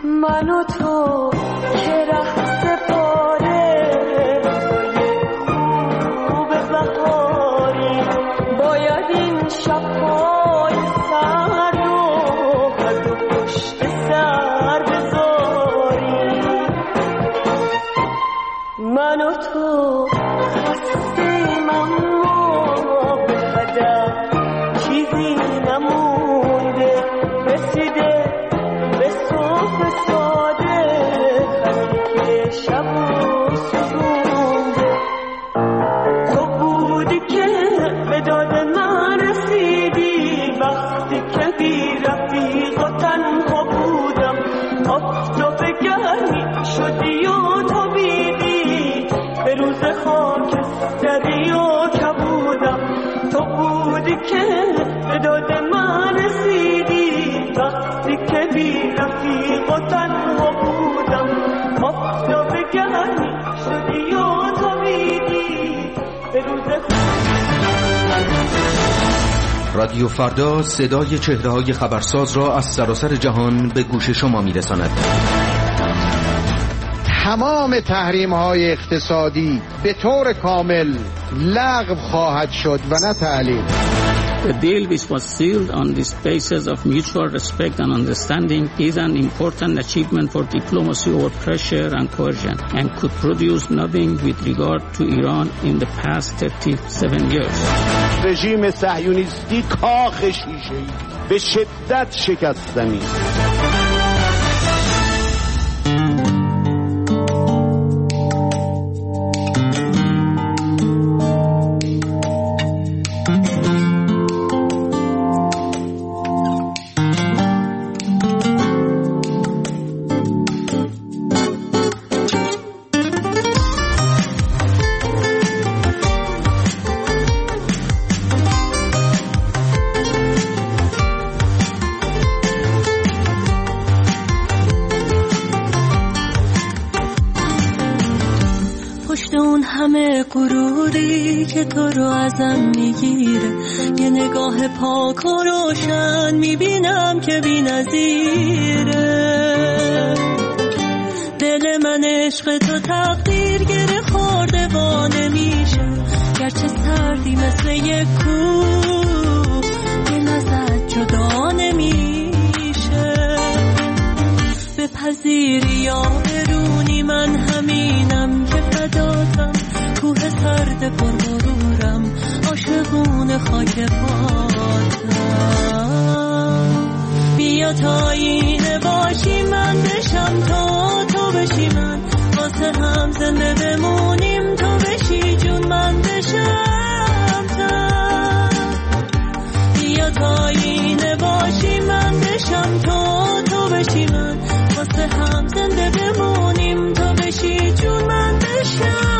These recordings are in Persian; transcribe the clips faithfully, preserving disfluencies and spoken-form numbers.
من و تو که ره سپاره خوب بهاری باید این شب‌های سرد و از و پشت سر بذاری. من و تو خستیم اما به هدف چیزی نمونده، رسیده به صبح ساده خطی شب و سرونده. تو بودی که به داد من رسیدی وقتی که بی رفیق و تنها بودم. آفتاب گرمی شدی و تو بیدی به روز خاکستری و کبودم. تو بودی که به داد من رسیدی وقتی که بی رفیق و تنها بودم. آفتاب گرمی شدی و تو بیدی به روز رادیو فردا صدای چهره‌های خبرساز را از سراسر جهان به گوش شما می‌رساند. تمام تحریم‌های اقتصادی به طور کامل لغو خواهد شد و نه تعلیق. The deal which was sealed on this basis of mutual respect and understanding is an important achievement for diplomacy over pressure and coercion and could produce nothing with regard to Iran in the past thirty-seven years. رژیم صهیونیستی کاخ شیشه‌ای به شدت شکستنی. غروری که تو رو ازم میگیره، یه نگاه پاک و روشن میبینم که بی نظیره. دل من عشق تو تقدیر گره خورده با نمیشه، گرچه سردی مثل یک کوه دل ازت جدا نمیشه. بپذیری یا برونی من همینم که فداتم، کوه سرد پر غرورم عاشقون خاک پاتم. بیا تا اینه باشی من بشم تا تو بشی من، واسه هم زنده بمونیم تو بشی جون من بشم تا. بیا تا اینه باشی من بشم تا تو بشی من، واسه هم زنده بمونیم تو بشی جون من بشم.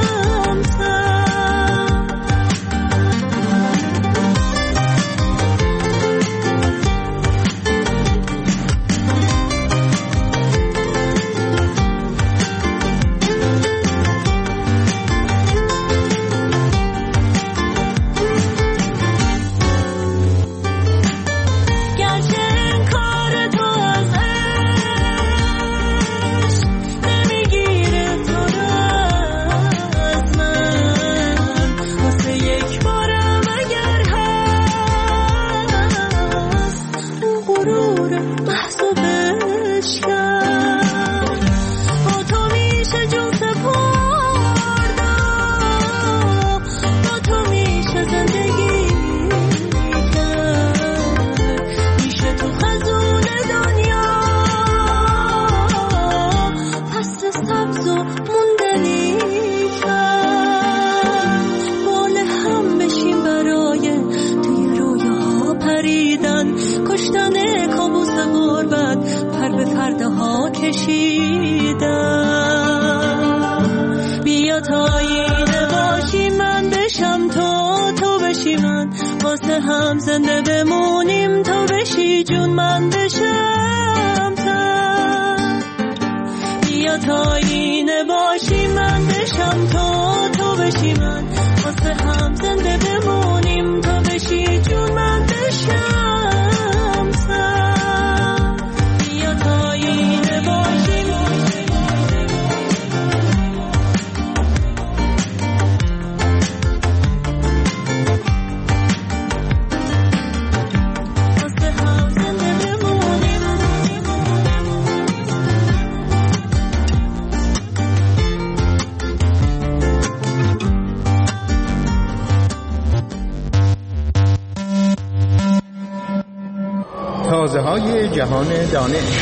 هم زنده بمونیم تو بشی جون من بشم تا. بیا تا اینه باشی من بشم تا تو بشی من، واسه هم زنده بمونیم تو بشی جون من بشم تا. بیا تا اینه جهان دانش.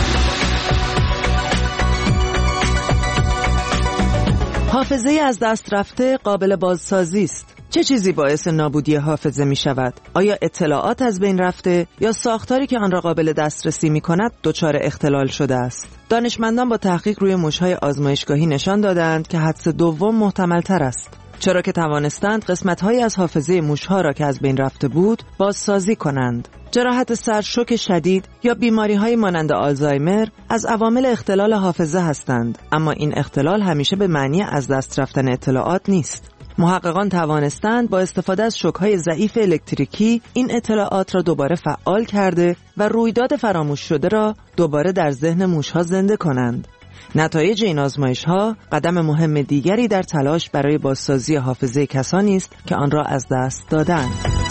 حافظه از دست رفته قابل بازسازی است. چه چیزی باعث نابودی حافظه می شود؟ آیا اطلاعات از بین رفته یا ساختاری که آن را قابل دسترسی می کند دچار اختلال شده است؟ دانشمندان با تحقیق روی موش‌های آزمایشگاهی نشان دادند که حدس دوم محتمل تر است، چرا که توانستند قسمت‌هایی از حافظه موش‌ها را که از بین رفته بود بازسازی کنند. جراحت سر، شوک شدید یا بیماری‌های مانند آلزایمر از عوامل اختلال حافظه هستند، اما این اختلال همیشه به معنی از دست رفتن اطلاعات نیست. محققان توانستند با استفاده از شوک‌های ضعیف الکتریکی این اطلاعات را دوباره فعال کرده و رویداد فراموش شده را دوباره در ذهن موش‌ها زنده کنند. نتایج این آزمایش‌ها قدم مهم دیگری در تلاش برای بازسازی حافظه کسانی است که آن را از دست دادند.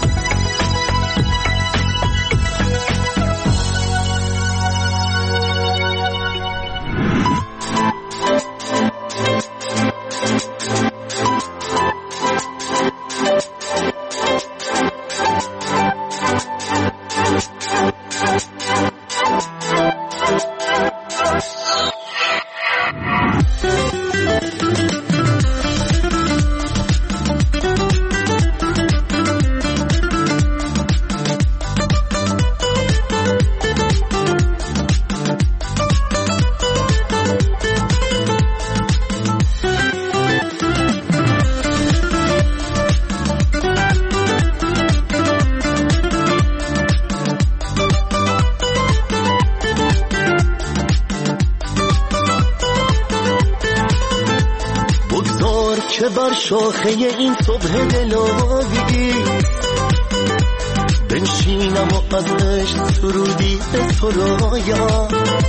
که بر شاخه این صبح دلابی بنشینم و از عشق سرودی به سرایا،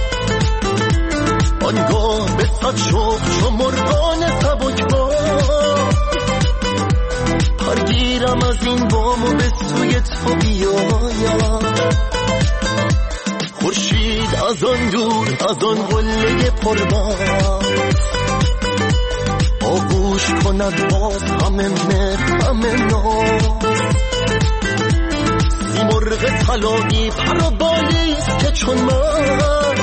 آنگاه به صد شوق چو مرغان سبکبار پرگیرم از این بام و به سوی تو بیایا. خورشید از آن دور از آن قله پربار آغوش کند باز همه مهر همه ناز. مرغ طلایی پر و بالیست که چون من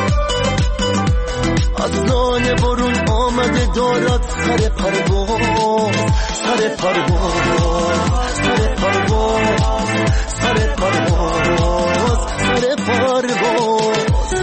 از دانه برون آمده دارد سر پرواز، سر پرواز، سر پرواز، سر پرواز، سر پرواز.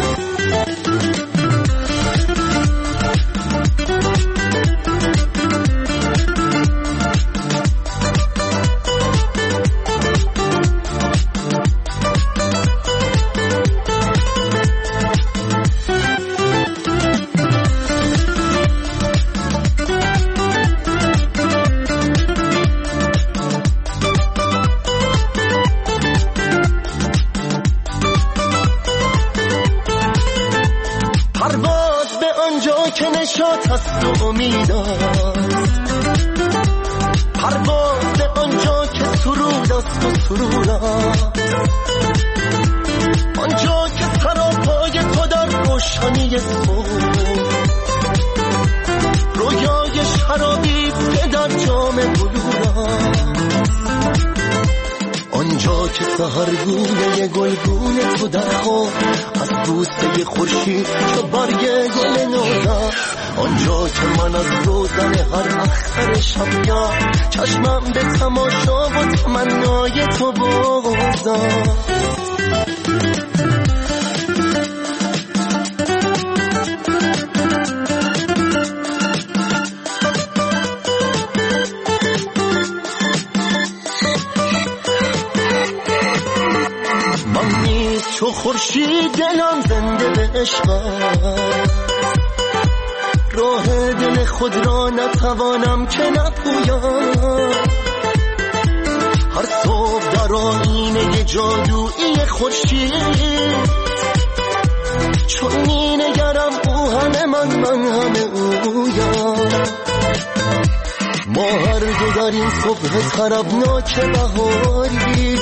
که نشاط هست و امید است، پرواز به آنجا که سرود است و سرود است، آنجا که سراپای تو در روشنی صبح رویای شرابی که در جام بلور است، آنجا که سحرگونه گلگونه تو در خواب از بوسه خورشید چو برگ گل نوزا، آنجا که من از روزن هر اختر شبگاه چشمم به تماشا و تمنای تو بازم. چو خورشید دلم زنده به عشقت، راه دل خود را نتوانم که نپویم، هر صبح در آینه جادویی خورشید چون می نگرم او همه من من همه اویم. ما هر دو در این صبح طربناک بهاری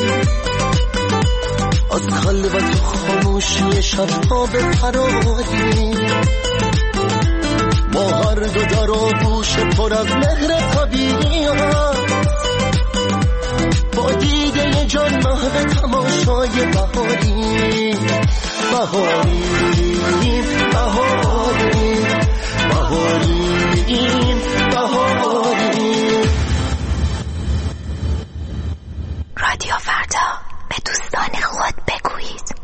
از خلوت و خاموشی شبها به فراری، ما هر دو در آغوش پر از مهر طبیعی با دیده جان محو تماشای بهاری. بهاریم بهاریم بهاریم بهاریم. رادیو فردا، به دوستان خود بگویید.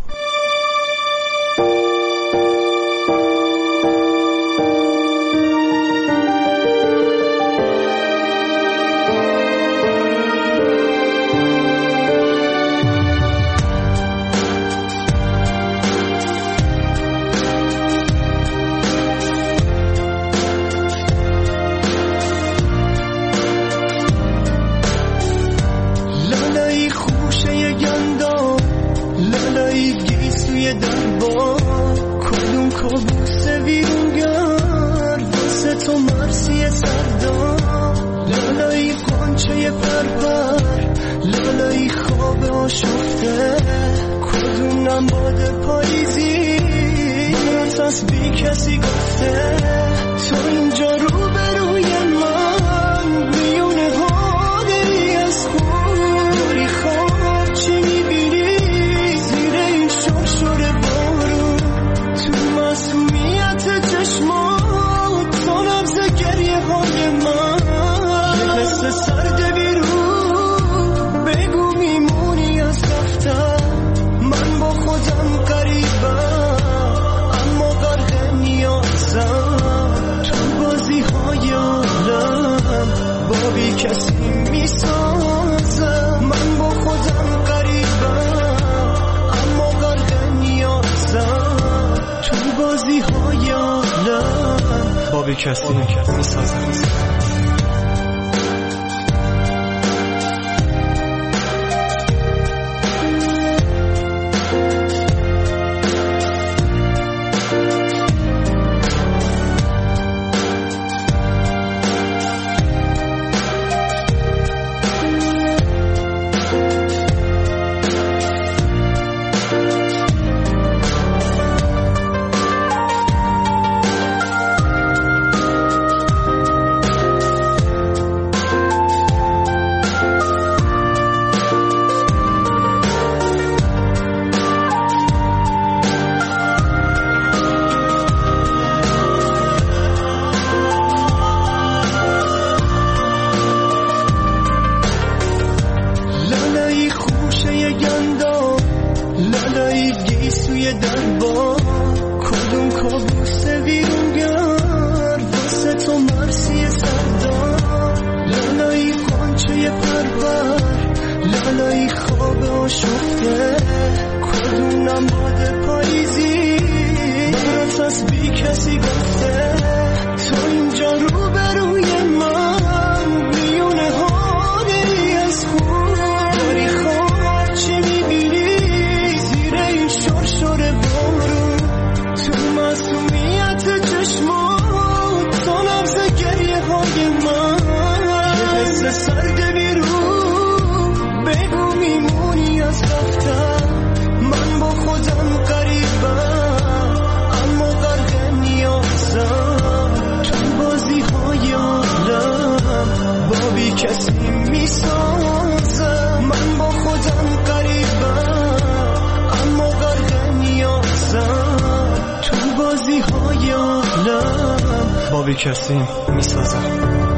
کدوم کابوس ویرونگر واسه تو مرسی سردار، لالایی قنچه پرپر، لالایی خواب آشفته، کدوم نماد پاییزی برات از بی کسی گفته. تو اینجا رو به روی من میونه ها داری از خون داری خواب چی میبینی زیر این شرشور بارون، تو مسئولیت چشمات تا نبض گریه های من یه حس سرد بیرون بگو میمونی از رفتن. من با خودم قریبم اما غرق نیازم، تو بازی های عالم با بی کسی میسازم. من با خودم قریبم اما غرق نیازم، تو بازی های عالم با بی کسی میسازم. با بی کسی میسازم.